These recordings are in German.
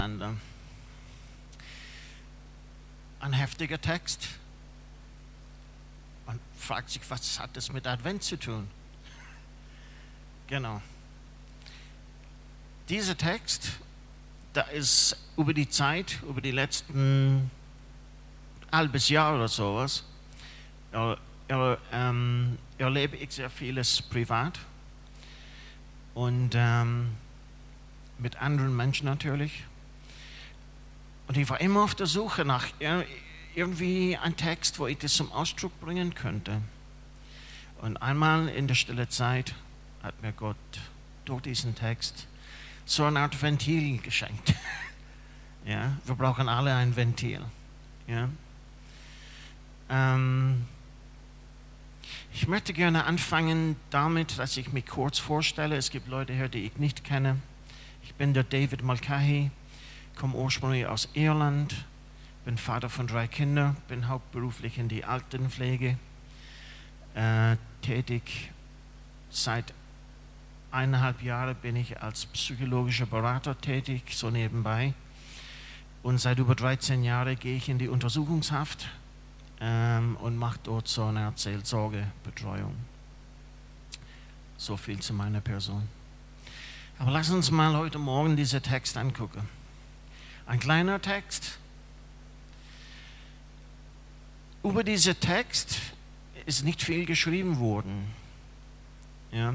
Ein heftiger Text. Man fragt sich, was hat das mit Advent zu tun? Genau. Dieser Text, da ist über die Zeit, über die letzten halbes Jahr oder sowas, erlebe ich sehr vieles privat und mit anderen Menschen natürlich. Und ich war immer auf der Suche nach irgendwie einem Text, wo ich das zum Ausdruck bringen könnte. Und einmal in der stille Zeit hat mir Gott durch diesen Text so eine Art Ventil geschenkt. Ja, wir brauchen alle ein Ventil. Ja. Ich möchte gerne anfangen damit, dass ich mich kurz vorstelle. Es gibt Leute hier, die ich nicht kenne. Ich bin der David Mulcahy, komme ursprünglich aus Irland, bin Vater von 3 Kindern, bin hauptberuflich in die Altenpflege tätig. Seit 1,5 Jahren bin ich als psychologischer Berater tätig, so nebenbei. Und seit über 13 Jahren gehe ich in die Untersuchungshaft und mache dort so eine Art Seelsorgebetreuung. So viel zu meiner Person. Aber lass uns mal heute Morgen diesen Text angucken. Ein kleiner Text. Über diesen Text ist nicht viel geschrieben worden. Ja.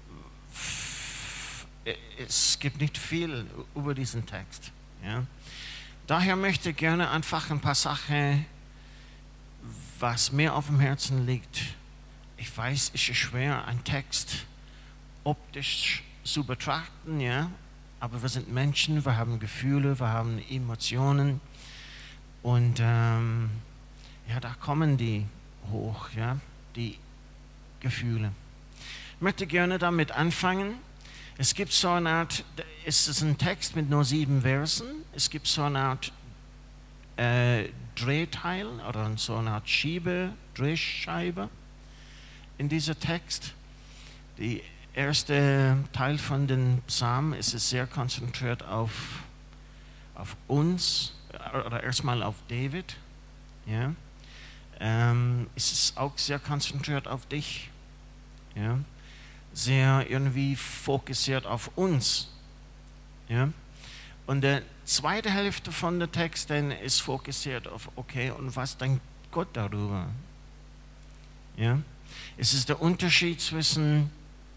Es gibt nicht viel über diesen Text. Ja. Daher möchte ich gerne einfach ein paar Sachen, was mir auf dem Herzen liegt. Ich weiß, es ist schwer, einen Text optisch zu betrachten, ja. Aber wir sind Menschen, wir haben Gefühle, wir haben Emotionen. Und ja, da kommen die hoch, ja, die Gefühle. Ich möchte gerne damit anfangen. Es gibt so eine Art, es ist ein Text mit nur 7 Versen. Es gibt so eine Art Drehteil oder so eine Art Drehscheibe in diesem Text. Die erste Teil von den Psalmen ist es sehr konzentriert auf uns, oder erstmal auf David. Ja. Es ist auch sehr konzentriert auf dich. Ja. Sehr irgendwie fokussiert auf uns. Ja. Und die zweite Hälfte von der Text dann ist fokussiert auf, okay, und was denkt Gott darüber? Ja. Es ist der Unterschied zwischen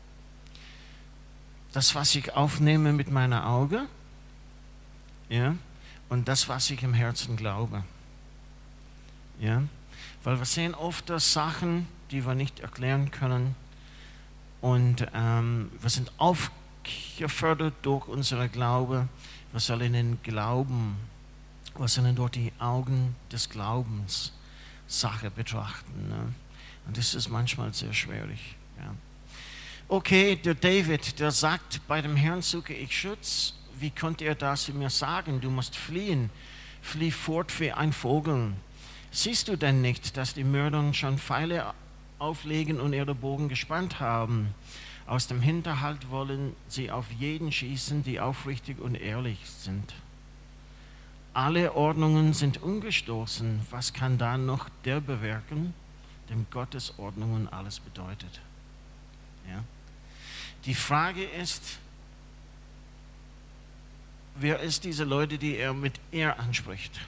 das, was ich aufnehme mit meinen Augen, ja, und das, was ich im Herzen glaube. Ja. Weil wir sehen oft Sachen, die wir nicht erklären können. Und wir sind aufgefordert durch unseren Glaube. Wir sollen den Glauben, wir sollen durch die Augen des Glaubens Sachen betrachten. Ne? Und das ist manchmal sehr schwierig. Ja. Okay, der David, der sagt, bei dem Herrn suche ich Schutz. Wie konnte er das zu mir sagen? Du musst fliehen. Flieh fort wie ein Vogel. Siehst du denn nicht, dass die Mörder schon Pfeile auflegen und ihre Bogen gespannt haben? Aus dem Hinterhalt wollen sie auf jeden schießen, die aufrichtig und ehrlich sind. Alle Ordnungen sind umgestoßen. Was kann da noch der bewirken, dem Gottes Ordnungen alles bedeutet? Ja. Die Frage ist, wer ist diese Leute, die er mit er anspricht?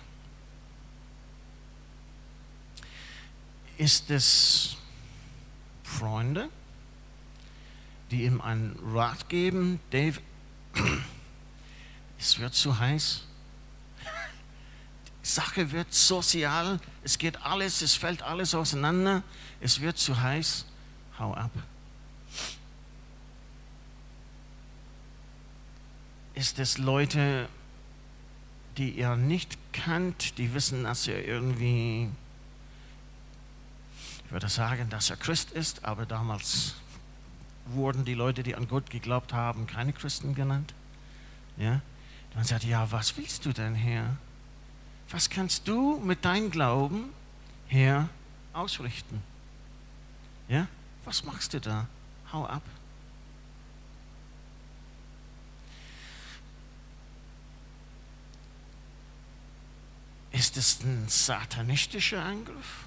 Ist es Freunde, die ihm einen Rat geben? Dave, es wird zu heiß. Die Sache wird sozial. Es geht alles, es fällt alles auseinander. Es wird zu heiß. Hau ab. Ist es Leute, die er nicht kennt, die wissen, dass er irgendwie, ich würde sagen, dass er Christ ist, aber damals wurden die Leute, die an Gott geglaubt haben, keine Christen genannt. Ja? Dann sagt er, ja, was willst du denn, Herr? Was kannst du mit deinem Glauben, Herr, ausrichten? Ja? Was machst du da? Hau ab. Ist es ein satanistischer Angriff?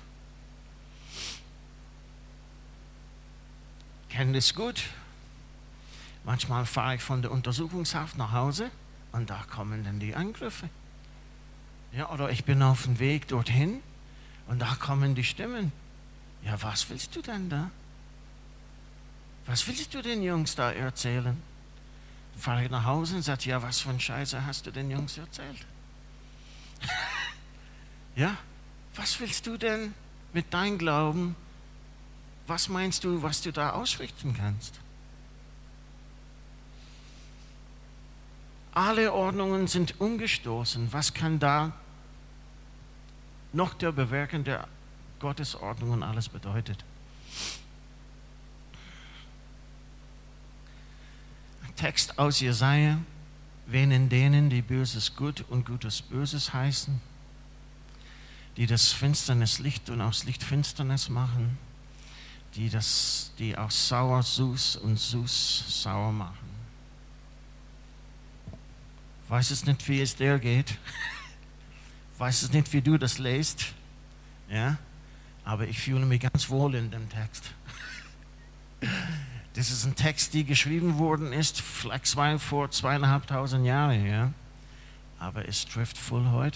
Ich kenne das gut. Manchmal fahre ich von der Untersuchungshaft nach Hause und da kommen dann die Angriffe. Ja, oder ich bin auf dem Weg dorthin und da kommen die Stimmen. Ja, was willst du denn da? Was willst du den Jungs da erzählen? Dann fahre ich nach Hause und sage, ja, was für ein Scheiße hast du den Jungs erzählt? Ja, was willst du denn mit deinem Glauben? Was meinst du, was du da ausrichten kannst? Alle Ordnungen sind umgestoßen. Was kann da noch der Bewirken der Gottesordnungen alles bedeutet? Ein Text aus Jesaja: Wen denen, die Böses gut und Gutes Böses heißen, die das Finsternis Licht und aus Licht Finsternis machen, die aus sauer süß und süß sauer machen. Weiß es nicht, wie es dir geht. Weiß es nicht, wie du das liest. Ja? Aber ich fühle mich ganz wohl in dem Text. Das ist ein Text, der geschrieben worden ist, vielleicht vor 2500 Jahren. Ja? Aber es trifft voll heute.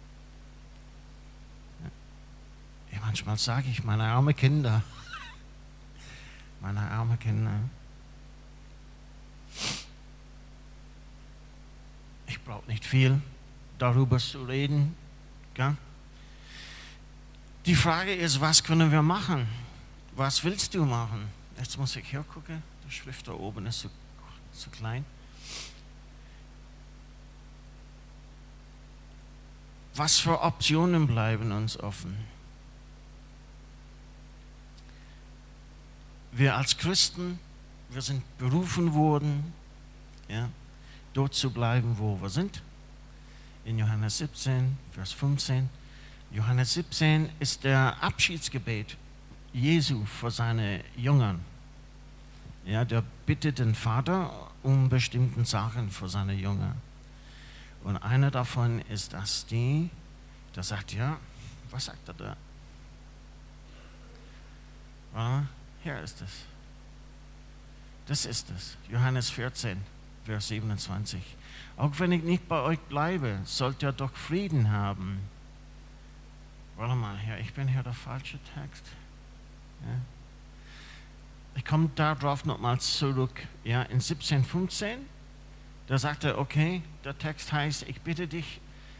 Ja, manchmal sage ich, meine armen Kinder. Meine armen Kinder. Ich brauche nicht viel darüber zu reden. Gell? Die Frage ist, was können wir machen? Was willst du machen? Jetzt muss ich hier gucken. Die Schrift da oben ist zu klein. Was für Optionen bleiben uns offen? Wir als Christen, wir sind berufen worden, ja, dort zu bleiben, wo wir sind. In Johannes 17, Vers 15. Johannes 17 ist der Abschiedsgebet Jesu für seine Jüngern. Ja, der bittet den Vater um bestimmte Sachen für seine Jünger. Und einer davon ist das der sagt, ja, was sagt er da? Ja, hier ist es. Das ist es. Johannes 14, Vers 27. Auch wenn ich nicht bei euch bleibe, sollt ihr doch Frieden haben. Warte mal, ich bin hier der falsche Text. Ja. Ich komme darauf nochmal zurück. Ja, in 17,15, da sagt er, okay, der Text heißt, ich bitte dich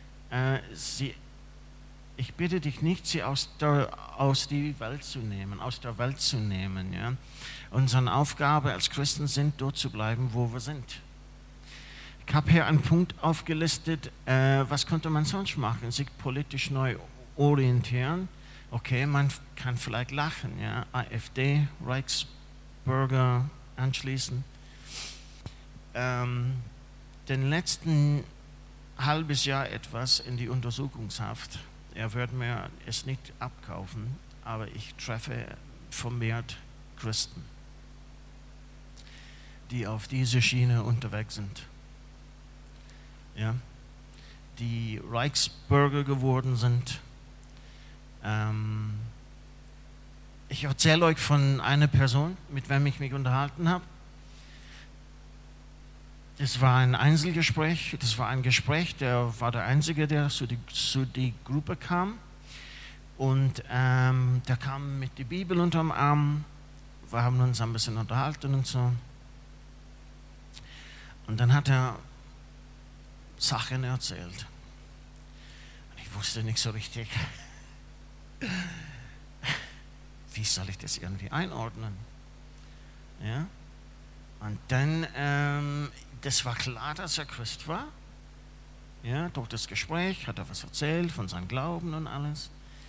nicht, sie aus der Welt zu nehmen. Ja. Unsere Aufgabe als Christen sind, dort zu bleiben, wo wir sind. Ich habe hier einen Punkt aufgelistet, was könnte man sonst machen? Sich politisch neu orientieren. Okay, man kann vielleicht lachen, ja, AfD, Reichsbürger anschließen. Den letzten halbes Jahr etwas in die Untersuchungshaft. Er wird mir es nicht abkaufen, aber ich treffe vermehrt Christen, die auf diese Schiene unterwegs sind. Ja, die Reichsbürger geworden sind. Ich erzähle euch von einer Person, mit der ich mich unterhalten habe. Das war ein Einzelgespräch, das war ein Gespräch, der war der Einzige, der zu die Gruppe kam. Und der kam mit der Bibel unterm Arm. Wir haben uns ein bisschen unterhalten und so. Und dann hat er Sachen erzählt. Ich wusste nicht so richtig, wie soll ich das irgendwie einordnen. Ja? Und dann, das war klar, dass er Christ war. Ja, durch das Gespräch hat er was erzählt von seinem Glauben und alles.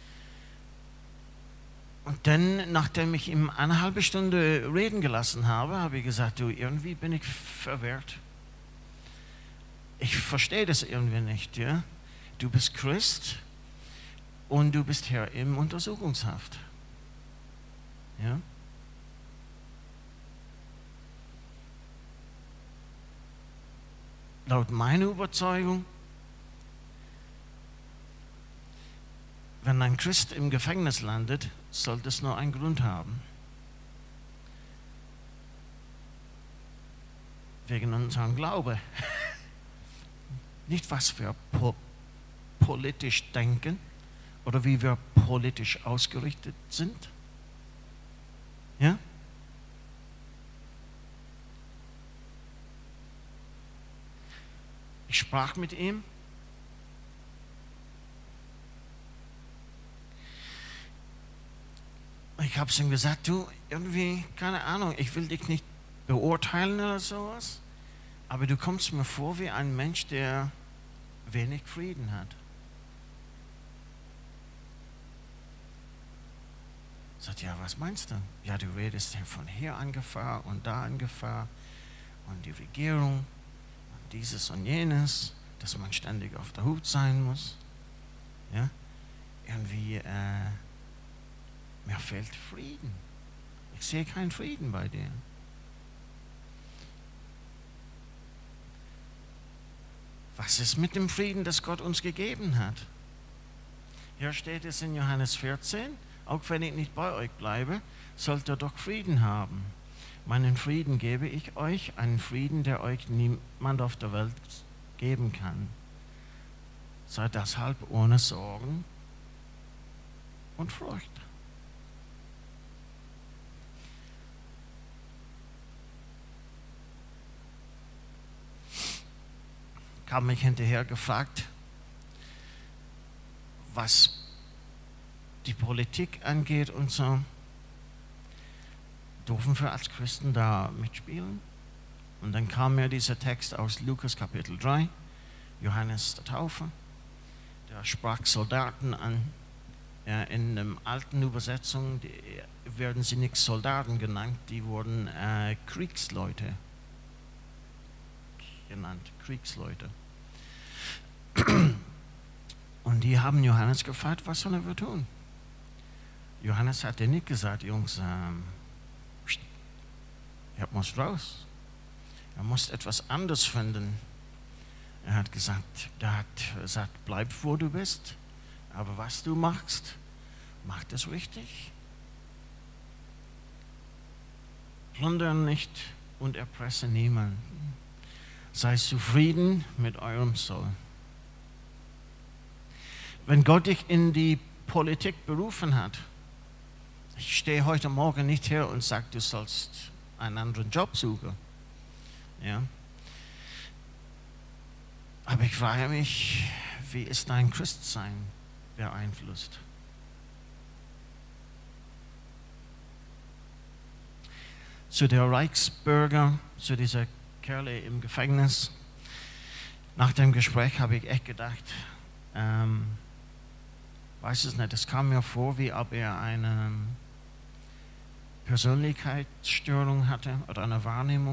Und dann, nachdem ich ihm eine halbe Stunde reden gelassen habe, habe ich gesagt, du, irgendwie bin ich verwirrt. Ich verstehe das irgendwie nicht. Ja? Du bist Christ und du bist hier im Untersuchungshaft. Ja? Laut meiner Überzeugung Wenn ein Christ im Gefängnis landet, sollte es nur einen Grund haben. Wegen unserem Glaube. Nicht, was wir politisch denken oder wie wir politisch ausgerichtet sind. Ja? Ich sprach mit ihm. Ich habe es ihm gesagt, du, irgendwie, keine Ahnung, ich will dich nicht beurteilen oder sowas, aber du kommst mir vor wie ein Mensch, der wenig Frieden hat. Sagt, ja, was meinst du? Ja, du redest von hier an Gefahr und da an Gefahr und die Regierung und dieses und jenes, dass man ständig auf der Hut sein muss. Ja? Irgendwie, mir fehlt Frieden. Ich sehe keinen Frieden bei dir. Was ist mit dem Frieden, das Gott uns gegeben hat? Hier steht es in Johannes 14, auch wenn ich nicht bei euch bleibe, sollt ihr doch Frieden haben. Meinen Frieden gebe ich euch, einen Frieden, der euch niemand auf der Welt geben kann. Seid deshalb ohne Sorgen und Furcht. Ich habe mich hinterher gefragt, was die Politik angeht und so, dürfen wir als Christen da mitspielen? Und dann kam mir dieser Text aus Lukas Kapitel 3, Johannes der Täufer, der sprach Soldaten an. Ja, in der alten Übersetzung werden sie nicht Soldaten genannt, die wurden Kriegsleute genannt, Kriegsleute. Und die haben Johannes gefragt, was sollen wir tun? Johannes hat nicht gesagt, Jungs, ihr müsst raus. Er muss etwas anderes finden. Er hat gesagt, bleib wo du bist, aber was du machst, mach das richtig. Plündere nicht und erpresse niemanden. Sei zufrieden mit eurem Soll. Wenn Gott dich in die Politik berufen hat, ich stehe heute Morgen nicht hier und sage, du sollst einen anderen Job suchen. Ja? Aber ich frage mich, wie ist dein Christsein beeinflusst? Zu der Reichsbürger, zu dieser Kerle im Gefängnis, nach dem Gespräch habe ich echt gedacht, weiß es nicht, es kam mir vor, wie ob er eine Persönlichkeitsstörung hatte oder eine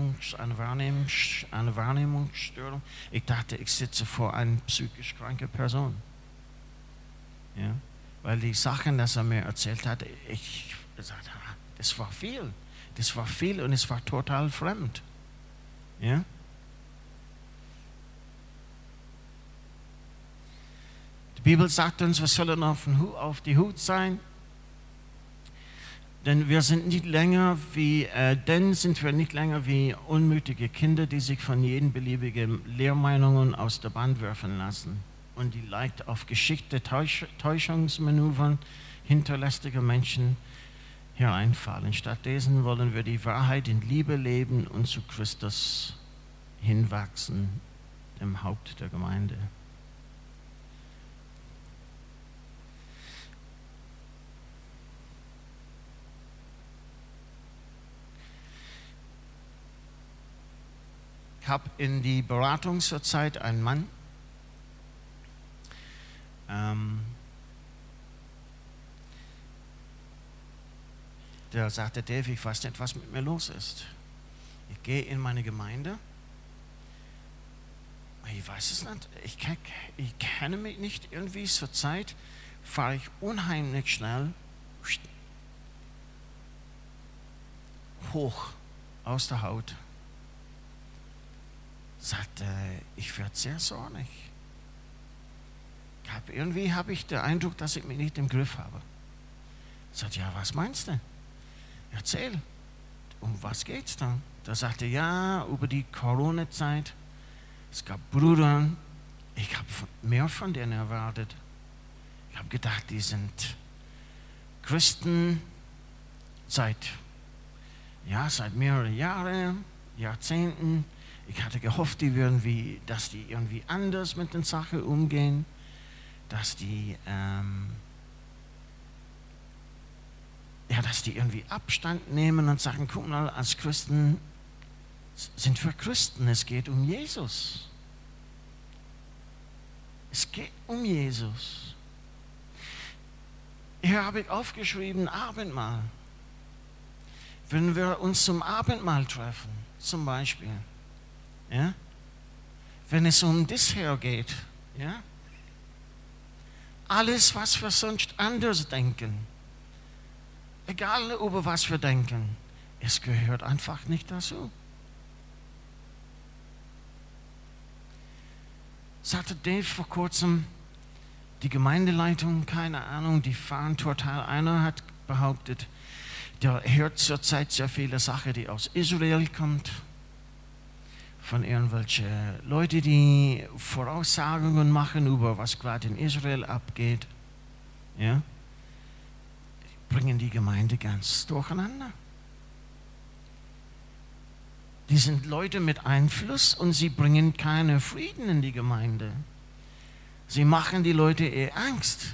Wahrnehmungsstörung. Ich dachte, ich sitze vor einer psychisch kranken Person. Ja? Weil die Sachen, die er mir erzählt hat, ich sagte, das war viel. Das war viel und es war total fremd. Ja? Die Bibel sagt uns, wir sollen auf die Hut sein, denn sind wir nicht länger wie unmütige Kinder, die sich von jeden beliebigen Lehrmeinungen aus der Bahn werfen lassen und die leicht auf geschickte Täuschungsmanövern hinterlistiger Menschen hereinfallen. Stattdessen wollen wir die Wahrheit in Liebe leben und zu Christus hinwachsen, dem Haupt der Gemeinde. Ich habe in die Beratung zurzeit einen Mann, der sagte, Dave, ich weiß nicht, was mit mir los ist. Ich gehe in meine Gemeinde, ich weiß es nicht, ich kenne mich nicht, irgendwie zurzeit fahre ich unheimlich schnell hoch aus der Haut. Sagt, ich werde sehr zornig. Ich irgendwie habe ich den Eindruck, dass ich mich nicht im Griff habe. Ich sagte, ja, was meinst du? Erzähl, um was geht's da? Da sagte er, ja, über die Corona-Zeit, es gab Brüder, ich habe mehr von denen erwartet. Ich habe gedacht, die sind Christen seit mehreren Jahren, Jahrzehnten. Ich hatte gehofft, dass die irgendwie anders mit den Sachen umgehen, dass die irgendwie Abstand nehmen und sagen, guck mal, als Christen sind wir Christen, es geht um Jesus. Es geht um Jesus. Hier habe ich aufgeschrieben, Abendmahl. Wenn wir uns zum Abendmahl treffen, zum Beispiel, ja, wenn es um das her geht, ja, alles, was wir sonst anders denken, egal über was wir denken, es gehört einfach nicht dazu. Sagte Dave vor kurzem, die Gemeindeleitung, keine Ahnung, die fahren total. Einer hat behauptet, der hört zurzeit sehr viele Sachen, die aus Israel kommt, von irgendwelchen Leuten, die Voraussagungen machen über was gerade in Israel abgeht. Ja? Die bringen die Gemeinde ganz durcheinander. Die sind Leute mit Einfluss und sie bringen keinen Frieden in die Gemeinde. Sie machen die Leute eher Angst.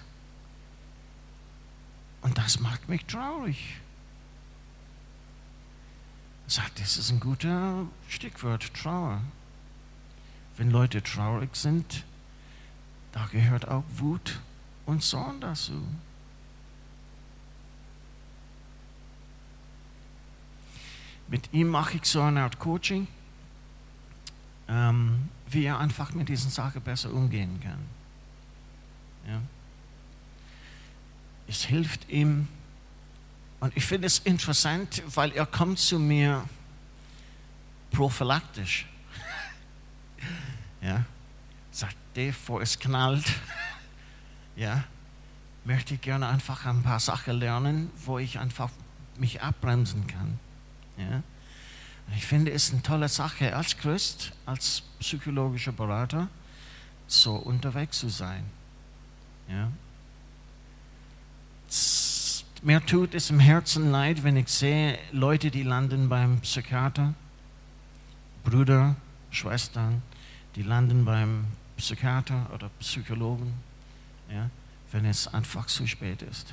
Und das macht mich traurig. Sagt, das ist ein guter Stichwort, Trauer. Wenn Leute traurig sind, da gehört auch Wut und Zorn dazu. Mit ihm mache ich so eine Art Coaching, wie er einfach mit diesen Sachen besser umgehen kann. Ja. Es hilft ihm. Und ich finde es interessant, weil er kommt zu mir prophylaktisch. Ja. Sagt, Dave, bevor es knallt, ja, möchte ich gerne einfach ein paar Sachen lernen, wo ich einfach mich abbremsen kann. Ja. Ich finde es eine tolle Sache, als Christ, als psychologischer Berater, so unterwegs zu sein. Ja. Mir tut es im Herzen leid, wenn ich sehe, Leute, die landen beim Psychiater, Brüder, Schwestern, die landen beim Psychiater oder Psychologen, ja, wenn es einfach zu spät ist.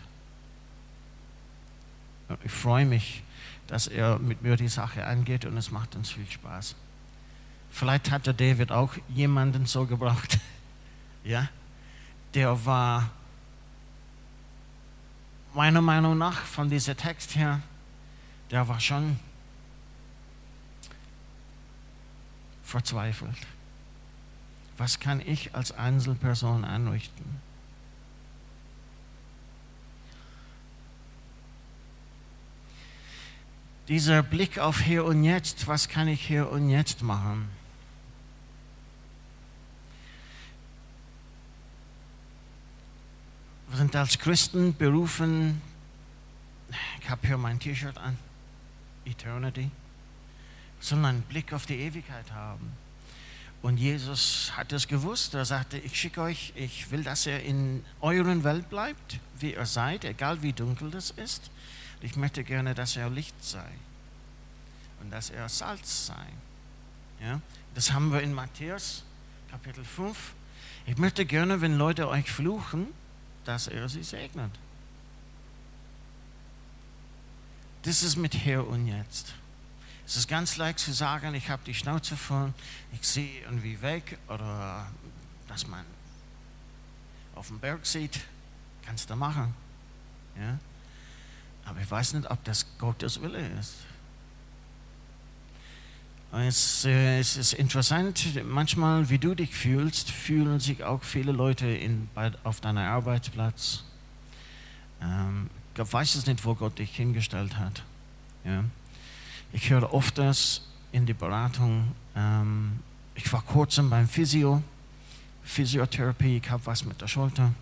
Ich freue mich, dass er mit mir die Sache angeht und es macht uns viel Spaß. Vielleicht hat der David auch jemanden so gebraucht, ja, der war meiner Meinung nach von diesem Text her, der war schon verzweifelt. Was kann ich als Einzelperson anrichten? Dieser Blick auf Hier und Jetzt, was kann ich hier und jetzt machen? Wir sind als Christen berufen, ich habe hier mein T-Shirt an, Eternity, wir sollen einen Blick auf die Ewigkeit haben. Und Jesus hat es gewusst, er sagte, ich schicke euch, ich will, dass ihr in euren Welt bleibt, wie ihr seid, egal wie dunkel das ist. Ich möchte gerne, dass er Licht sei und dass er Salz sei. Ja? Das haben wir in Matthäus Kapitel 5. Ich möchte gerne, wenn Leute euch fluchen, dass er sie segnet. Das ist mit Hier und Jetzt. Es ist ganz leicht zu sagen, ich habe die Schnauze voll, ich sehe irgendwie weg oder dass man auf dem Berg sieht, kannst du machen. Ja? Aber ich weiß nicht, ob das Gottes Wille ist. Es ist interessant, manchmal, wie du dich fühlst, fühlen sich auch viele Leute auf deinem Arbeitsplatz. Ich weiß es nicht, wo Gott dich hingestellt hat. Ja. Ich höre oft das in die Beratung. Ich war kurzem beim Physio Physiotherapie, ich habe was mit der Schulter.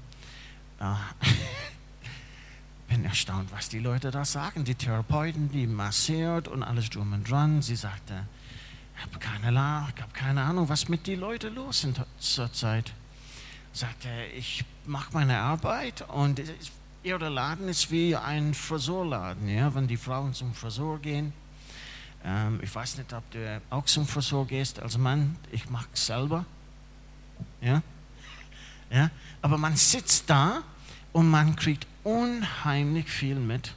Bin erstaunt, was die Leute da sagen. Die Therapeuten, die massiert und alles drum und dran. Sie sagte, ich habe keine Ahnung, was mit den Leuten los sind zur Zeit. Sagte, ich mache meine Arbeit und ihr Laden ist wie ein Frisurladen, ja? Wenn die Frauen zum Friseur gehen. Ich weiß nicht, ob du auch zum Friseur gehst als Mann. Ich mache es selber. Ja? Ja? Aber man sitzt da und man kriegt unheimlich viel mit,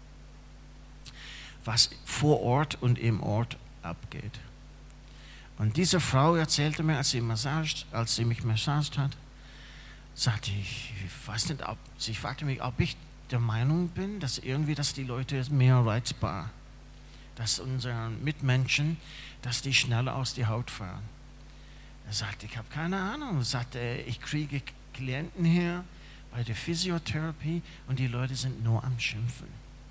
was vor Ort und im Ort abgeht. Und diese Frau erzählte mir, als sie mich massagt hat, sagte ich weiß nicht, sie fragte mich, ob ich der Meinung bin, dass die Leute mehr reizbar, dass unsere Mitmenschen, dass die schneller aus der Haut fahren. Er sagte, ich habe keine Ahnung. Er sagte, ich kriege Klienten hier bei der Physiotherapie und die Leute sind nur am Schimpfen.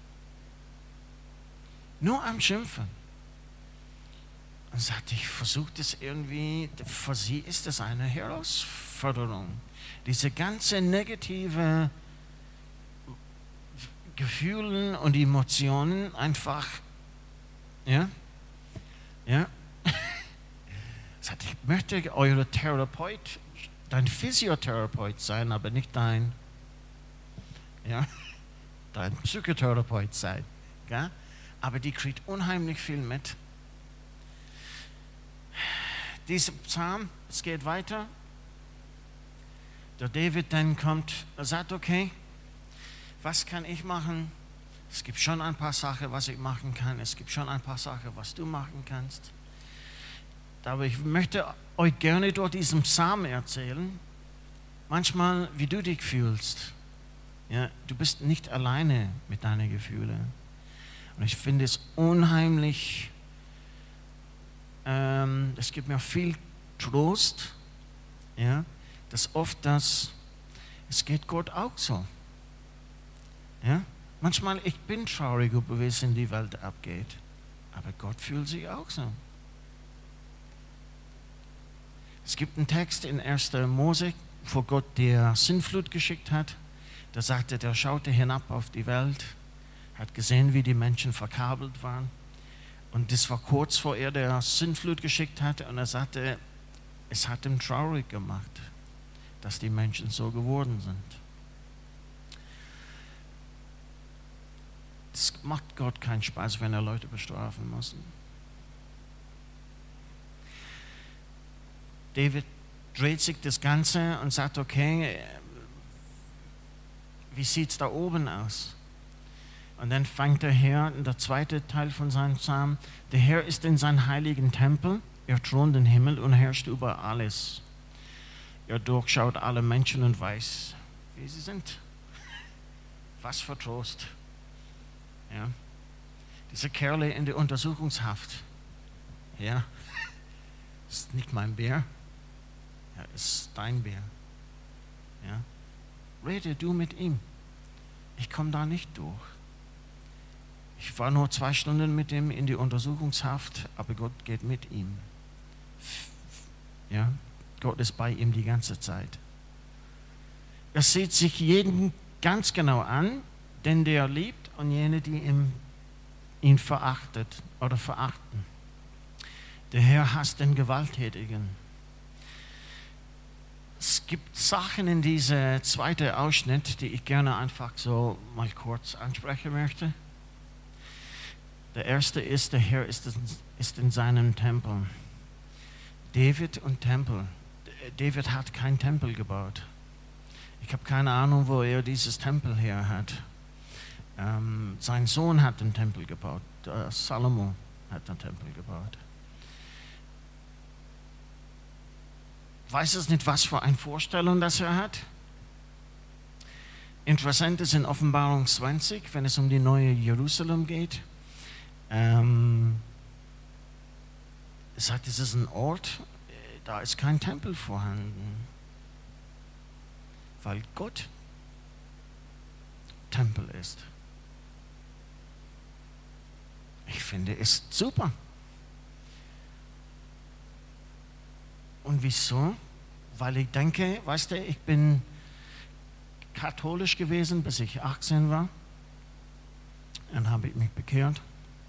Nur am Schimpfen. Und sagte, ich versuche das irgendwie, für sie ist das eine Herausforderung. Diese ganze negative Gefühle und Emotionen einfach, ja. Sagte, ich möchte eure Therapeut, dein Physiotherapeut sein, aber nicht dein Psychotherapeut sein. Ja? Aber die kriegt unheimlich viel mit. Dieser Psalm, es geht weiter. Der David dann kommt, er sagt, okay, was kann ich machen? Es gibt schon ein paar Sachen, was ich machen kann. Es gibt schon ein paar Sachen, was du machen kannst. Aber ich möchte euch gerne durch diesen Psalm erzählen, manchmal, wie du dich fühlst. Ja, du bist nicht alleine mit deinen Gefühlen. Und ich finde es unheimlich, es gibt mir viel Trost, ja, dass oft es geht Gott auch so. Ja? Manchmal, ich bin traurig über, wie es in die Welt abgeht, aber Gott fühlt sich auch so. Es gibt einen Text in 1. Mose, wo Gott der Sintflut geschickt hat. Da sagte, der schaute hinab auf die Welt, hat gesehen, wie die Menschen verkabelt waren. Und das war kurz vor er der Sintflut geschickt hatte. Und er sagte, es hat ihm traurig gemacht, dass die Menschen so geworden sind. Es macht Gott keinen Spaß, wenn er Leute bestrafen muss. David dreht sich das Ganze und sagt, okay, wie sieht es da oben aus? Und dann fängt der Herr, der zweite Teil von seinem Psalm, der Herr ist in seinem heiligen Tempel, er thront den Himmel und herrscht über alles. Er durchschaut alle Menschen und weiß, wie sie sind. Was für Trost. Ja. Diese Kerle in der Untersuchungshaft, ja, ist nicht mein Bär, ja, ist dein Bär. Ja. Rede du mit ihm. Ich komme da nicht durch. Ich war nur 2 Stunden mit ihm in die Untersuchungshaft, aber Gott geht mit ihm. Ja, Gott ist bei ihm die ganze Zeit. Er sieht sich jeden ganz genau an, den der liebt und jene, die ihn verachtet oder verachten. Der Herr hasst den Gewalttätigen. Es gibt Sachen in diesem zweiten Ausschnitt, die ich gerne einfach so mal kurz ansprechen möchte. Der erste ist, der Herr ist in seinem Tempel. David und Tempel. David hat keinen Tempel gebaut. Ich habe keine Ahnung, wo er dieses Tempel her hat. Sein Sohn hat den Tempel gebaut. Salomo hat den Tempel gebaut. Weiß es nicht, was für eine Vorstellung das er hat. Interessant ist in Offenbarung 20, wenn es um die neue Jerusalem geht. Es sagt, es ist ein Ort, da ist kein Tempel vorhanden, weil Gott Tempel ist. Ich finde es super. Und wieso? weil ich denke, weißt du, ich bin katholisch gewesen, bis ich 18 war. Dann habe ich mich bekehrt.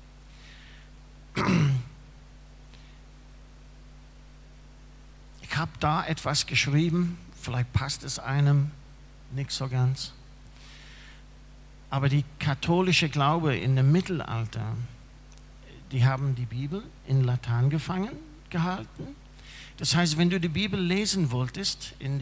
Ich habe da etwas geschrieben, vielleicht passt es einem nicht so ganz. Aber die katholische Glaube in dem Mittelalter, die haben die Bibel in Latein gehalten. Das heißt, wenn du die Bibel lesen wolltest in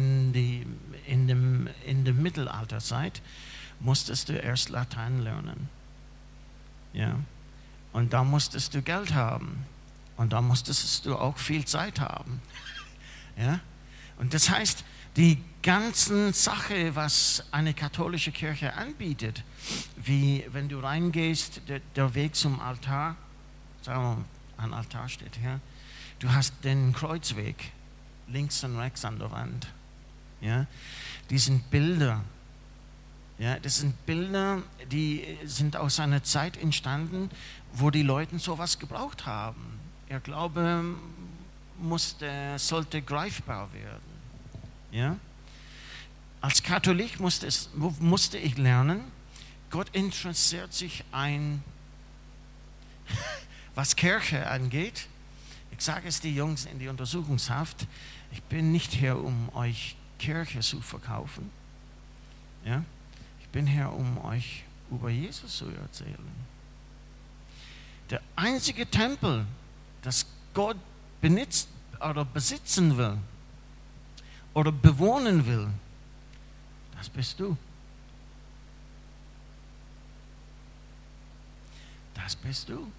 der Mittelalterzeit, musstest du erst Latein lernen. Ja. Und da musstest du Geld haben. Und da musstest du auch viel Zeit haben. Ja. Und das heißt, die ganzen Sache, was eine katholische Kirche anbietet, wie wenn du reingehst, der Weg zum Altar, sagen wir mal, ein Altar steht hier, du hast den Kreuzweg links und rechts an der Wand. Ja? Die sind Bilder. Ja? Das sind Bilder, die sind aus einer Zeit entstanden, wo die Leute sowas gebraucht haben. Ihr Glaube sollte greifbar werden. Ja? Als Katholik musste ich lernen, Gott interessiert sich was Kirche angeht. Ich sage es die Jungs in die Untersuchungshaft, ich bin nicht hier, um euch Kirche zu verkaufen. Ja? Ich bin hier, um euch über Jesus zu erzählen. Der einzige Tempel, das Gott besitzen will oder bewohnen will, das bist du. Das bist du.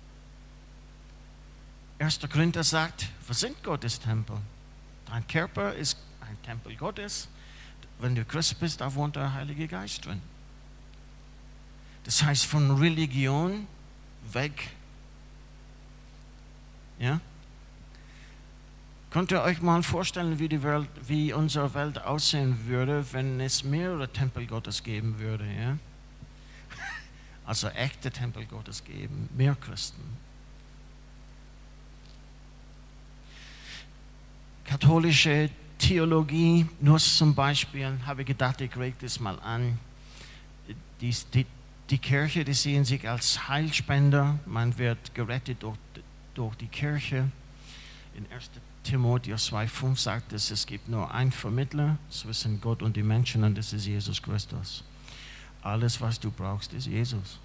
1. Korinther sagt, wir sind Gottes Tempel. Dein Körper ist ein Tempel Gottes. Wenn du Christ bist, da wohnt der Heilige Geist drin. Das heißt, von Religion weg. Ja? Könnt ihr euch mal vorstellen, wie unsere Welt aussehen würde, wenn es mehrere Tempel Gottes geben würde? Ja? Also echte Tempel Gottes geben, mehr Christen. Katholische Theologie, nur zum Beispiel, habe ich gedacht, ich reg das mal an. Die Kirche, die sehen sich als Heilspender. Man wird gerettet durch die Kirche. In 1. Timotheus 2,5 sagt es gibt nur einen Vermittler zwischen Gott und den Menschen und das ist Jesus Christus. Alles, was du brauchst, ist Jesus.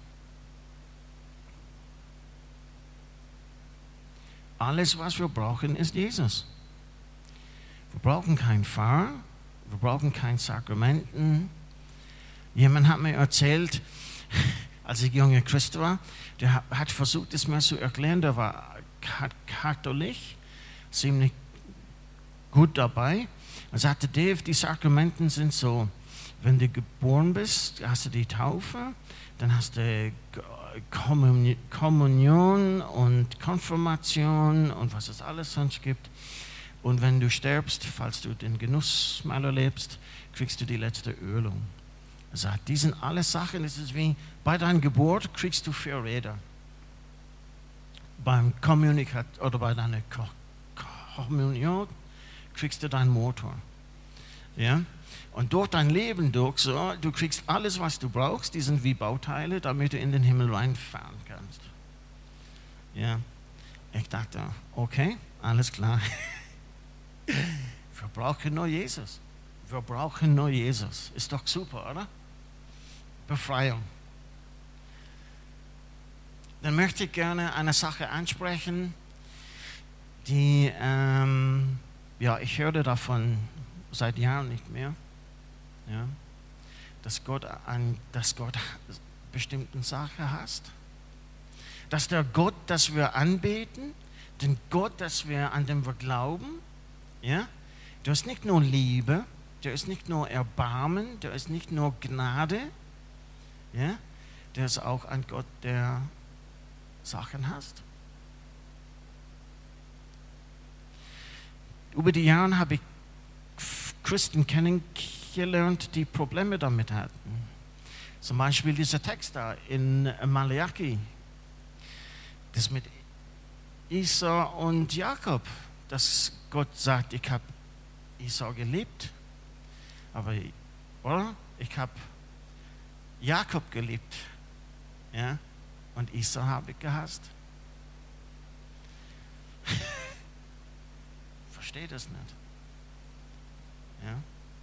Alles, was wir brauchen, ist Jesus. Wir brauchen keinen Pfarrer, wir brauchen kein Sakramenten. Jemand hat mir erzählt, als ich junger Christ war, der hat versucht, es mir zu erklären, der war katholisch, ziemlich gut dabei. Er sagte, Dave, die Sakramenten sind so, wenn du geboren bist, hast du die Taufe, dann hast du Kommunion und Konfirmation und was es alles sonst gibt. Und wenn du stirbst, falls du den Genuss mal erlebst, kriegst du die letzte Ölung. Er sagt, die sind alles Sachen, es ist wie bei deiner Geburt kriegst du 4 Räder. Beim oder bei deiner Kommunion kriegst du deinen Motor. Ja? Und durch dein Leben du kriegst alles, was du brauchst, die sind wie Bauteile, damit du in den Himmel reinfahren kannst. Ja? Ich dachte, okay, alles klar. Wir brauchen nur Jesus. Wir brauchen nur Jesus. Ist doch super, oder? Befreiung. Dann möchte ich gerne eine Sache ansprechen, die, ich höre davon seit Jahren nicht mehr, ja, dass Gott eine bestimmte Sache hasst. Dass der Gott, das wir anbeten, den Gott, an dem wir glauben, ja, der ist nicht nur Liebe, der ist nicht nur Erbarmen, der ist nicht nur Gnade, ja, der ist auch ein Gott, der Sachen hasst. Über die Jahre habe ich Christen kennengelernt, die Probleme damit hatten. Zum Beispiel dieser Text da in Malachi, das mit Esau und Jakob, dass Gott sagt, ich habe Esau geliebt, aber oder? Ich habe Jakob geliebt, ja, und Esau habe ich gehasst. Verstehe das nicht. Ja?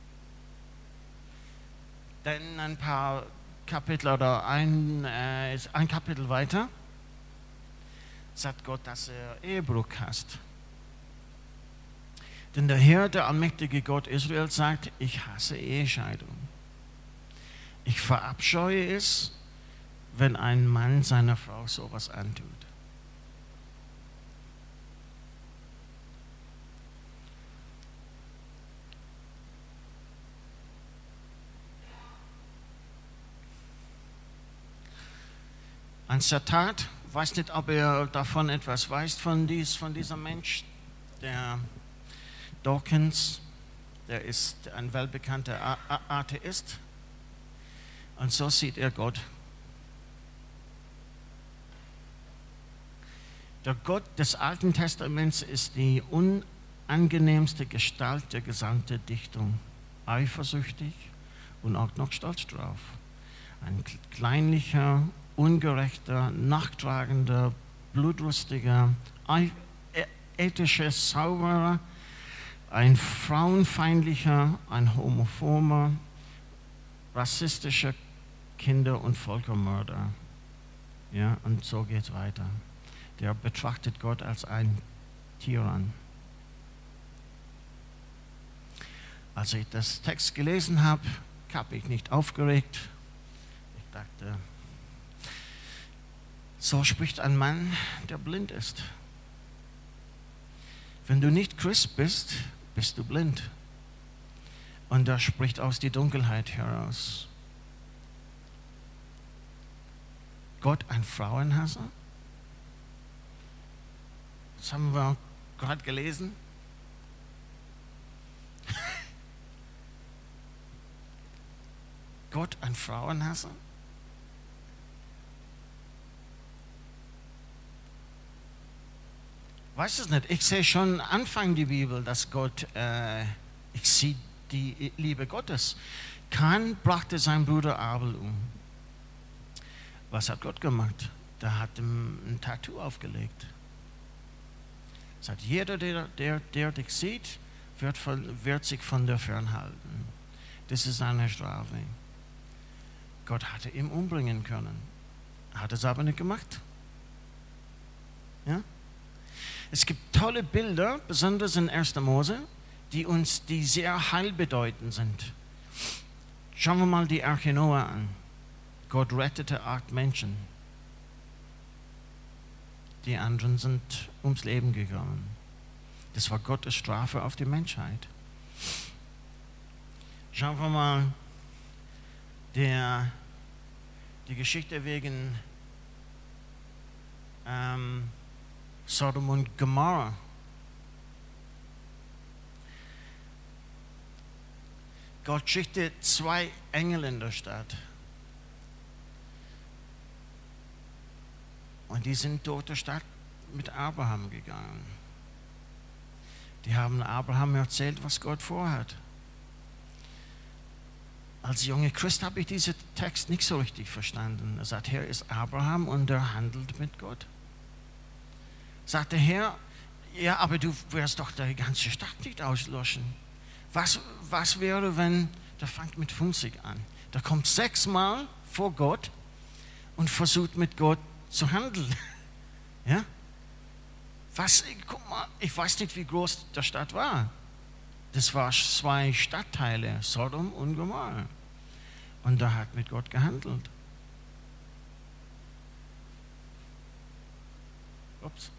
Dann ein paar Kapitel oder ein Kapitel weiter sagt Gott, dass er Ehebruch hasst. Denn der Herr, der allmächtige Gott Israel, sagt, ich hasse Ehescheidung. Ich verabscheue es, wenn ein Mann seiner Frau sowas antut. Ein Zitat, weiß nicht, ob er davon etwas weiß, von diesem Mensch, der Dawkins, der ist ein weltbekannter Atheist. Und so sieht er Gott. Der Gott des Alten Testaments ist die unangenehmste Gestalt der gesamten Dichtung. Eifersüchtig und auch noch stolz drauf. Ein kleinlicher, ungerechter, nachtragender, blutlustiger, ethischer Zauberer, ein frauenfeindlicher, ein homophober, rassistischer Kinder- und Völkermörder. Ja, und so geht es weiter. Der betrachtet Gott als ein Tyrann. Als ich das Text gelesen habe ich nicht aufgeregt. Ich dachte, so spricht ein Mann, der blind ist. Wenn du nicht Christ bist, bist du blind. Und da spricht aus die Dunkelheit heraus. Gott ein Frauenhasser? Das haben wir gerade gelesen. Gott ein Frauenhasser? Weiß es nicht. Ich sehe schon Anfang die Bibel, dass Gott, ich sehe die Liebe Gottes. Kain brachte seinen Bruder Abel um. Was hat Gott gemacht? Der hat ihm ein Tattoo aufgelegt. Er sagt, jeder, der dich sieht, wird sich von dir fernhalten. Das ist eine Strafe. Gott hatte ihn umbringen können. Hat es aber nicht gemacht. Ja? Es gibt tolle Bilder, besonders in 1. Mose, die sehr heilbedeutend sind. Schauen wir mal die Arche Noah an. Gott rettete 8 Menschen. Die anderen sind ums Leben gegangen. Das war Gottes Strafe auf die Menschheit. Schauen wir mal die Geschichte wegen Sodom und Gomorra. Gott schickte 2 Engel in der Stadt. Und die sind durch die Stadt mit Abraham gegangen. Die haben Abraham erzählt, was Gott vorhat. Als junger Christ habe ich diesen Text nicht so richtig verstanden. Er sagt, Herr ist Abraham und er handelt mit Gott. Sagt der Herr, ja, aber du wirst doch die ganze Stadt nicht auslöschen. Was wäre, wenn, der fängt mit 50 an. Der kommt 6-mal vor Gott und versucht mit Gott zu handeln. Ja? Guck mal, ich weiß nicht, wie groß die Stadt war. Das waren 2 Stadtteile, Sodom und Gomorra. Und da hat mit Gott gehandelt. Ups.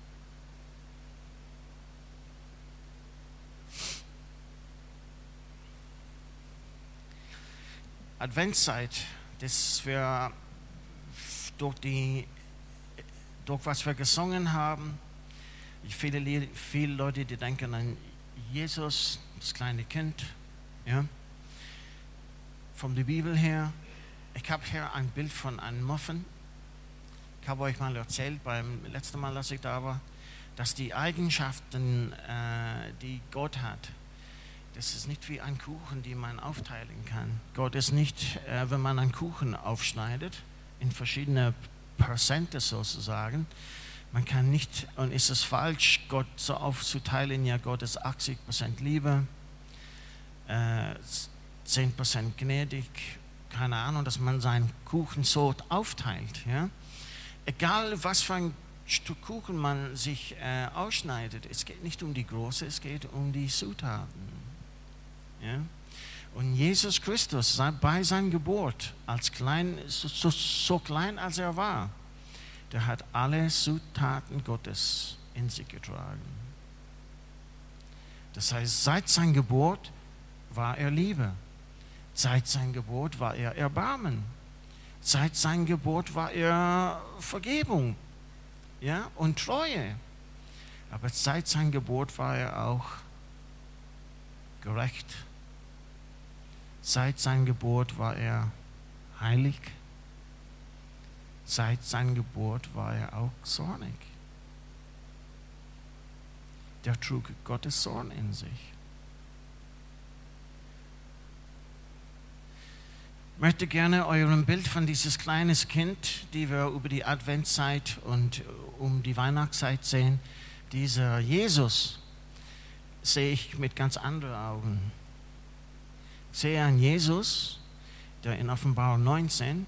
Adventszeit, das wir durch was wir gesungen haben, viele Leute, die denken an Jesus, das kleine Kind, ja, von der Bibel her. Ich habe hier ein Bild von einem Muffin. Ich habe euch mal erzählt, beim letzten Mal, als ich da war, dass die Eigenschaften, die Gott hat, Das ist nicht wie ein Kuchen, den man aufteilen kann. Gott ist nicht, wenn man einen Kuchen aufschneidet, in verschiedene Prozente sozusagen. Man kann nicht, und ist es falsch, Gott so aufzuteilen, ja, Gott ist 80% Liebe, 10% gnädig, keine Ahnung, dass man seinen Kuchen so aufteilt. Ja? Egal, was für ein Stück Kuchen man sich ausschneidet, es geht nicht um die Größe, es geht um die Zutaten. Ja? Und Jesus Christus, bei seiner Geburt, als klein, so klein als er war, der hat alle Zutaten Gottes in sich getragen. Das heißt, seit seiner Geburt war er Liebe. Seit seiner Geburt war er Erbarmen. Seit seiner Geburt war er Vergebung, ja, und Treue. Aber seit seiner Geburt war er auch gerecht. Seit seiner Geburt war er heilig. Seit seiner Geburt war er auch zornig. Der trug Gottes Zorn in sich. Ich möchte gerne eurem Bild von dieses kleines Kind, die wir über die Adventszeit und um die Weihnachtszeit sehen, dieser Jesus, sehe ich mit ganz anderen Augen. Ich sehe einen Jesus, der in Offenbarung 19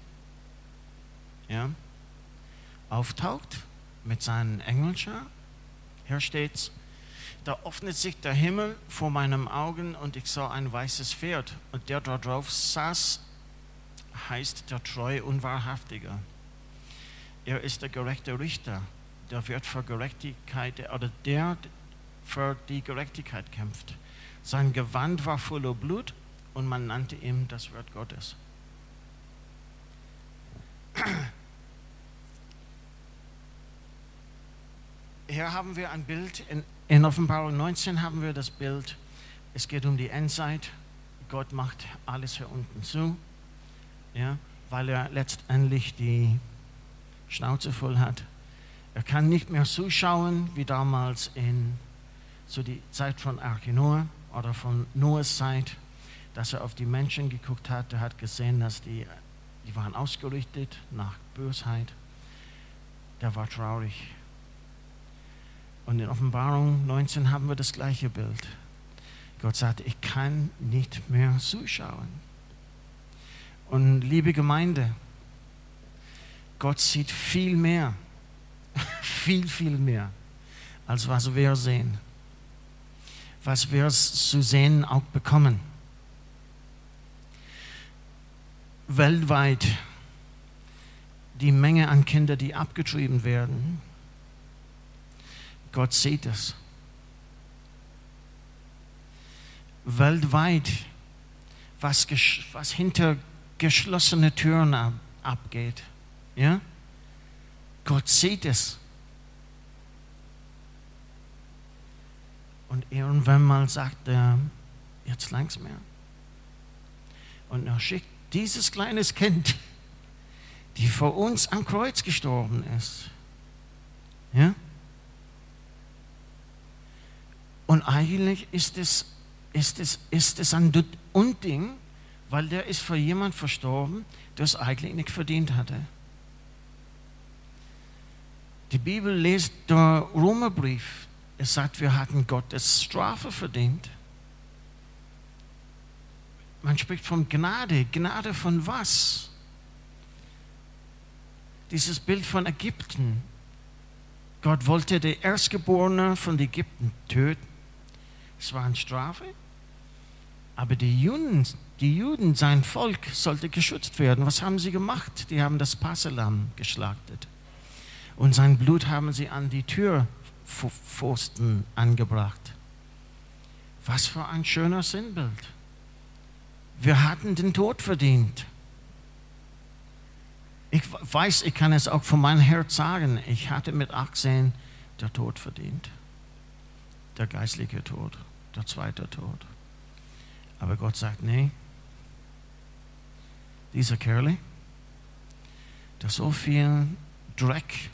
auftaucht mit seinen Engelschar. Hier steht's: Da öffnet sich der Himmel vor meinen Augen und ich sah ein weißes Pferd und der dort drauf saß, heißt der Treue und Wahrhaftige. Er ist der gerechte Richter, der wird für Gerechtigkeit, oder der für die Gerechtigkeit kämpft. Sein Gewand war voller Blut und man nannte ihn das Wort Gottes. Hier haben wir ein Bild, in Offenbarung 19 haben wir das Bild, es geht um die Endzeit, Gott macht alles hier unten zu, ja, weil er letztendlich die Schnauze voll hat. Er kann nicht mehr zuschauen, wie damals in so die Zeit von Arche Noah oder von Noahs Zeit, dass er auf die Menschen geguckt hat, er hat gesehen, dass die waren ausgerichtet nach Bösheit. Der war traurig. Und in Offenbarung 19 haben wir das gleiche Bild. Gott sagt, ich kann nicht mehr zuschauen. Und liebe Gemeinde, Gott sieht viel mehr, viel mehr, als was wir sehen. Was wir zu sehen auch bekommen. Weltweit die Menge an Kindern, die abgetrieben werden, Gott sieht es. Weltweit, was hinter geschlossene Türen abgeht, ja? Gott sieht es. Und irgendwann mal sagt er, jetzt langt's mehr. Und er schickt dieses kleines Kind, die vor uns am Kreuz gestorben ist, ja? Und eigentlich ist es ein Unding, weil der ist für jemand verstorben, der es eigentlich nicht verdient hatte. Die Bibel liest der Römerbrief. Es sagt, wir hatten Gottes Strafe verdient. Man spricht von Gnade. Gnade von was? Dieses Bild von Ägypten. Gott wollte die Erstgeborene von Ägypten töten. Es war eine Strafe. Aber die Juden, sein Volk, sollte geschützt werden. Was haben sie gemacht? Die haben das Passahlamm geschlachtet. Und sein Blut haben sie an die Türpfosten angebracht. Was für ein schöner Sinnbild. Wir hatten den Tod verdient. Ich weiß, ich kann es auch von meinem Herz sagen, ich hatte mit 18 der Tod verdient. Der geistliche Tod, der zweite Tod. Aber Gott sagt, nee, dieser Kerl, der so viel Dreck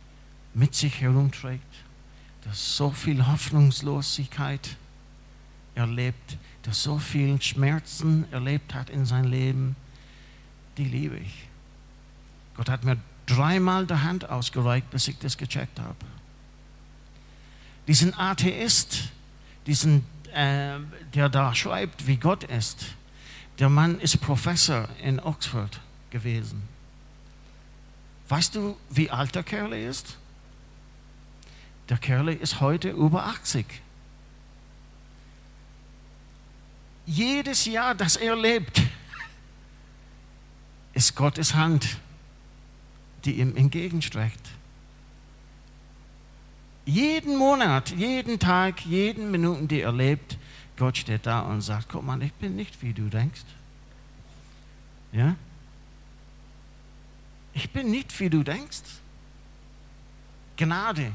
mit sich herumträgt, der so viel Hoffnungslosigkeit erlebt, der so viel Schmerzen erlebt hat in seinem Leben, die liebe ich. Gott hat mir 3-mal die Hand ausgereicht, bis ich das gecheckt habe. Diesen Atheist, der da schreibt, wie Gott ist, der Mann ist Professor in Oxford gewesen. Weißt du, wie alt der Kerl ist? Der Kerl ist heute über 80. Jedes Jahr, das er lebt, ist Gottes Hand, die ihm entgegenstreckt. Jeden Monat, jeden Tag, jeden Minuten, die er lebt, Gott steht da und sagt, guck mal, ich bin nicht, wie du denkst. Ja? Ich bin nicht, wie du denkst. Gnade.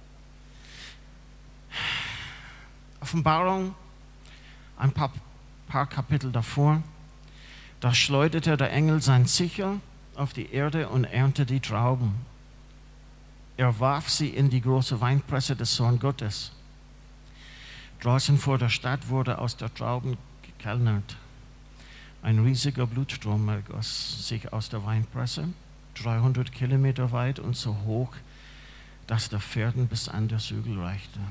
Offenbarung, ein paar Kapitel davor, da schleuderte der Engel sein Sichel auf die Erde und erntete die Trauben. Er warf sie in die große Weinpresse des Sohn Gottes. Draußen vor der Stadt wurde aus der Trauben gekellnert. Ein riesiger Blutstrom ergoss sich aus der Weinpresse, 300 Kilometer weit und so hoch, dass der Pferden bis an der Zügel reichte.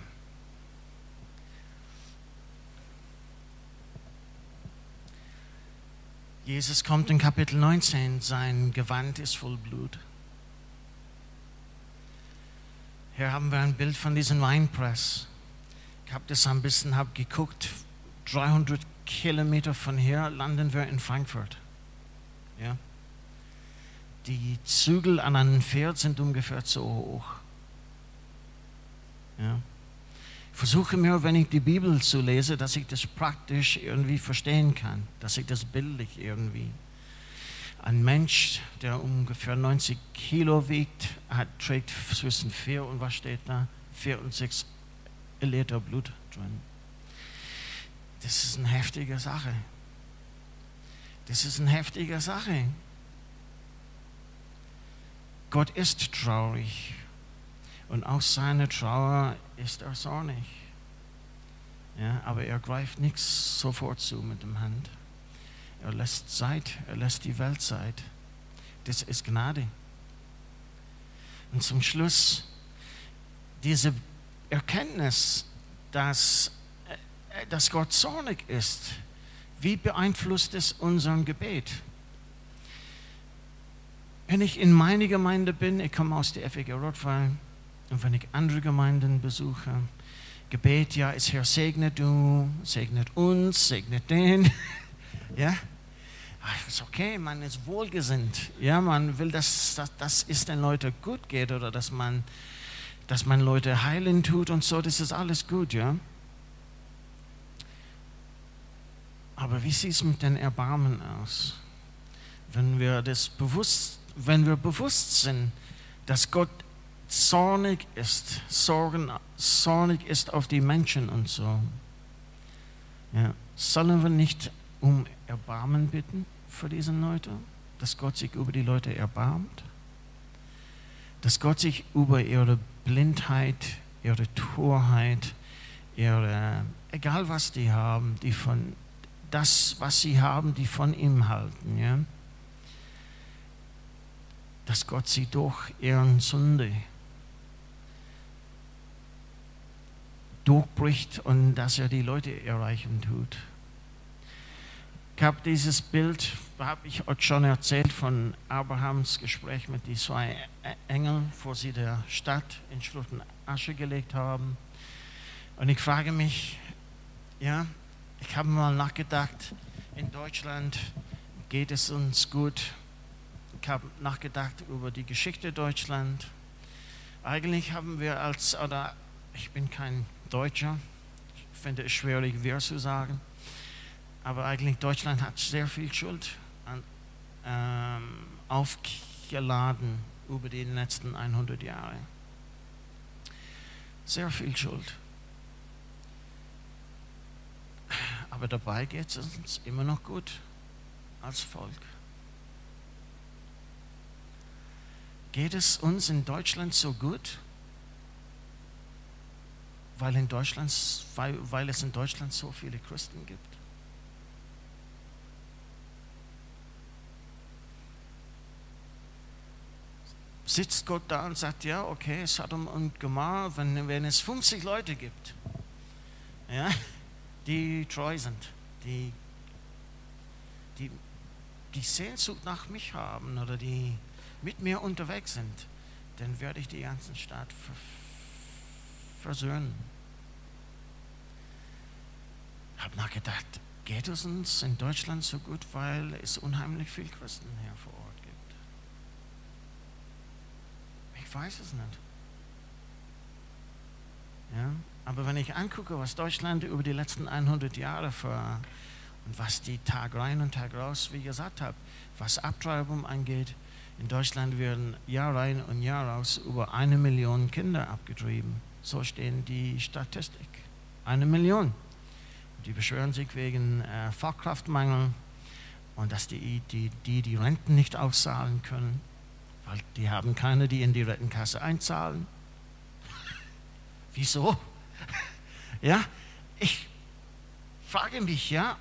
Jesus kommt in Kapitel 19, sein Gewand ist voll Blut. Hier haben wir ein Bild von diesem Weinpress. Ich habe das ein bisschen geguckt. 300 Kilometer von hier landen wir in Frankfurt. Ja? Die Zügel an einem Pferd sind ungefähr so hoch. Ja? Ich versuche mir, wenn ich die Bibel so lese, dass ich das praktisch irgendwie verstehen kann, dass ich das bildlich irgendwie. Ein Mensch, der ungefähr 90 Kilo wiegt, trägt zwischen 4 und was steht da? 4 und 6 Liter Blut drin. Das ist eine heftige Sache. Das ist eine heftige Sache. Gott ist traurig und aus seiner Trauer ist er zornig. Ja, aber er greift nichts sofort zu mit der Hand. Er lässt Zeit, er lässt die Welt Zeit. Das ist Gnade. Und zum Schluss diese Erkenntnis, dass Gott zornig ist. Wie beeinflusst es unser Gebet? Wenn ich in meiner Gemeinde bin, ich komme aus der FEG Rottweil, und wenn ich andere Gemeinden besuche, Gebet, ja, ist Herr, segne du, segnet uns, segnet den. Ja, ist okay, man ist wohlgesinnt. Ja, man will, dass es den Leuten gut geht oder dass man Leute heilen tut und so, das ist alles gut, ja. Aber wie sieht es mit den Erbarmen aus? Wenn wir bewusst sind, dass Gott zornig ist auf die Menschen und so, ja, sollen wir nicht um Erbarmen bitten für diese Leute, dass Gott sich über die Leute erbarmt, dass Gott sich über ihre Blindheit, ihre Torheit, egal was die haben, was sie haben, die von ihm halten, ja, dass Gott sie durch ihren Sünde durchbricht und dass er die Leute erreichen tut. Ich habe dieses Bild, habe ich euch schon erzählt, von Abrahams Gespräch mit den 2 Engeln, wo sie der Stadt in Schutt und Asche gelegt haben. Und ich frage mich, ja, ich habe mal nachgedacht, in Deutschland geht es uns gut. Ich habe nachgedacht über die Geschichte Deutschlands. Eigentlich haben wir ich bin kein Deutscher, ich finde es schwierig, wir zu sagen, aber eigentlich Deutschland hat sehr viel Schuld aufgeladen über die letzten 100 Jahre. Sehr viel Schuld. Aber dabei geht es uns immer noch gut als Volk. Geht es uns in Deutschland so gut, weil es in Deutschland so viele Christen gibt. Sitzt Gott da und sagt, ja, okay, Sodom und Gomorra, wenn es 50 Leute gibt, ja, die treu sind, die Sehnsucht nach mich haben oder die mit mir unterwegs sind, dann werde ich die ganze Stadt versöhnen. Ich habe nachgedacht, geht es uns in Deutschland so gut, weil es unheimlich viele Christen hier vor Ort gibt? Ich weiß es nicht. Ja, aber wenn ich angucke, was Deutschland über die letzten 100 Jahre und was die Tag rein und Tag raus, wie ich gesagt habe, was Abtreibung angeht, in Deutschland werden Jahr rein und Jahr raus über 1 Million Kinder abgetrieben. So stehen die Statistik. 1 Million. Die beschweren sich wegen Fachkraftmangel und dass die Renten nicht auszahlen können, weil die haben keine, die in die Rentenkasse einzahlen. Wieso? Ja, ich frage mich, ja,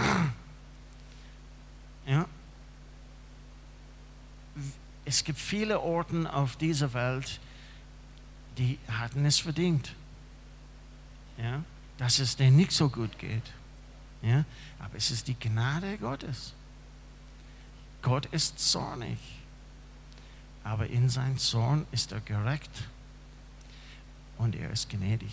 es gibt viele Orte auf dieser Welt, die hatten es verdient, ja, dass es denen nicht so gut geht. Ja, aber es ist die Gnade Gottes. Gott ist zornig, aber in seinem Zorn ist er gerecht und er ist gnädig.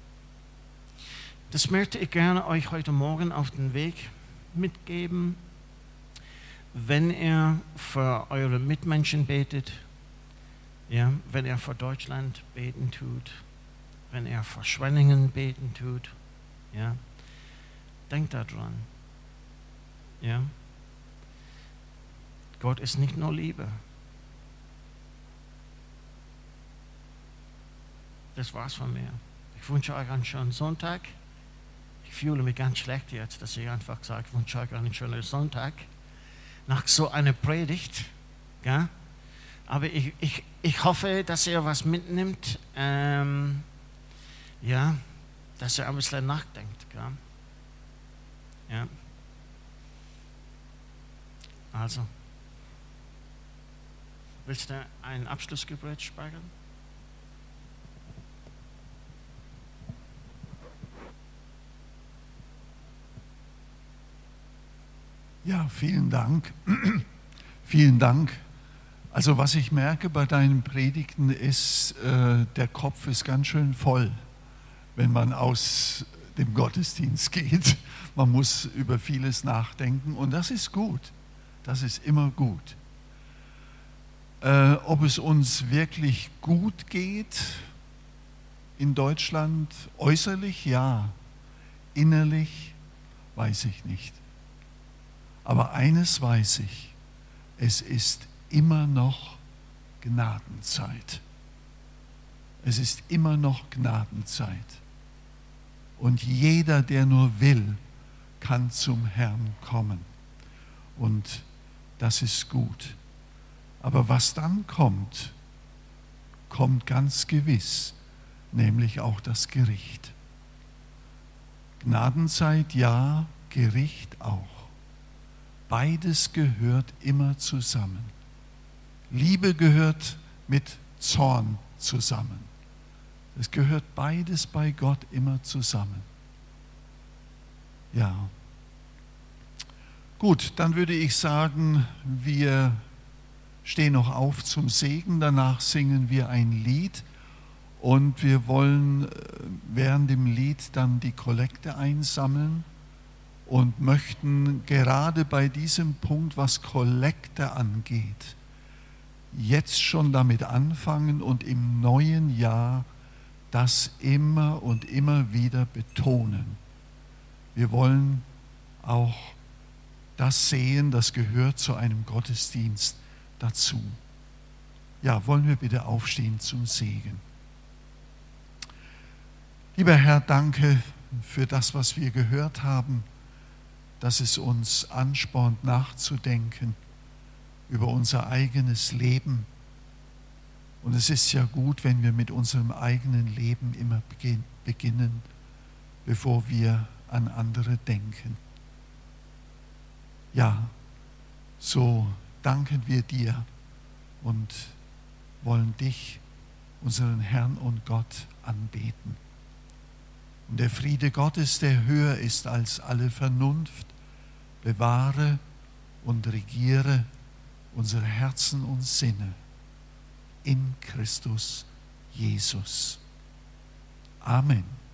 Das möchte ich gerne euch heute Morgen auf den Weg mitgeben. Wenn ihr für eure Mitmenschen betet, ja, wenn ihr für Deutschland beten tut, wenn ihr für Schwenningen beten tut, ja, denkt daran. Ja. Gott ist nicht nur Liebe. Das war's von mir. Ich wünsche euch einen schönen Sonntag. Ich fühle mich ganz schlecht jetzt, dass ich einfach sage, ich wünsche euch einen schönen Sonntag. Nach so einer Predigt. Ja? Aber ich hoffe, dass ihr was mitnimmt, ja, dass ihr ein bisschen nachdenkt. Ja? Ja. Also, willst du ein Abschlussgebet sprechen? Ja, vielen Dank. Vielen Dank. Also was ich merke bei deinen Predigten ist, der Kopf ist ganz schön voll, wenn man aus dem Gottesdienst geht. Man muss über vieles nachdenken und das ist gut. Das ist immer gut. Ob es uns wirklich gut geht in Deutschland, äußerlich ja, innerlich weiß ich nicht. Aber eines weiß ich, es ist immer noch Gnadenzeit. Es ist immer noch Gnadenzeit. Und jeder, der nur will, kann zum Herrn kommen. Und das ist gut. Aber was dann kommt, kommt ganz gewiss, nämlich auch das Gericht. Gnadenzeit ja, Gericht auch. Beides gehört immer zusammen. Liebe gehört mit Zorn zusammen. Es gehört beides bei Gott immer zusammen. Ja. Gut, dann würde ich sagen, wir stehen noch auf zum Segen. Danach singen wir ein Lied und wir wollen während dem Lied dann die Kollekte einsammeln. Und möchten gerade bei diesem Punkt, was Kollekte angeht, jetzt schon damit anfangen und im neuen Jahr das immer und immer wieder betonen. Wir wollen auch das sehen, das gehört zu einem Gottesdienst dazu. Ja, wollen wir bitte aufstehen zum Segen. Lieber Herr, danke für das, was wir gehört haben, dass es uns anspornt, nachzudenken über unser eigenes Leben Und es ist ja gut, wenn wir mit unserem eigenen Leben immer beginnen, bevor wir an andere denken. Ja, so danken wir dir und wollen dich, unseren Herrn und Gott, anbeten. Und der Friede Gottes, der höher ist als alle Vernunft, bewahre und regiere unsere Herzen und Sinne in Christus Jesus. Amen.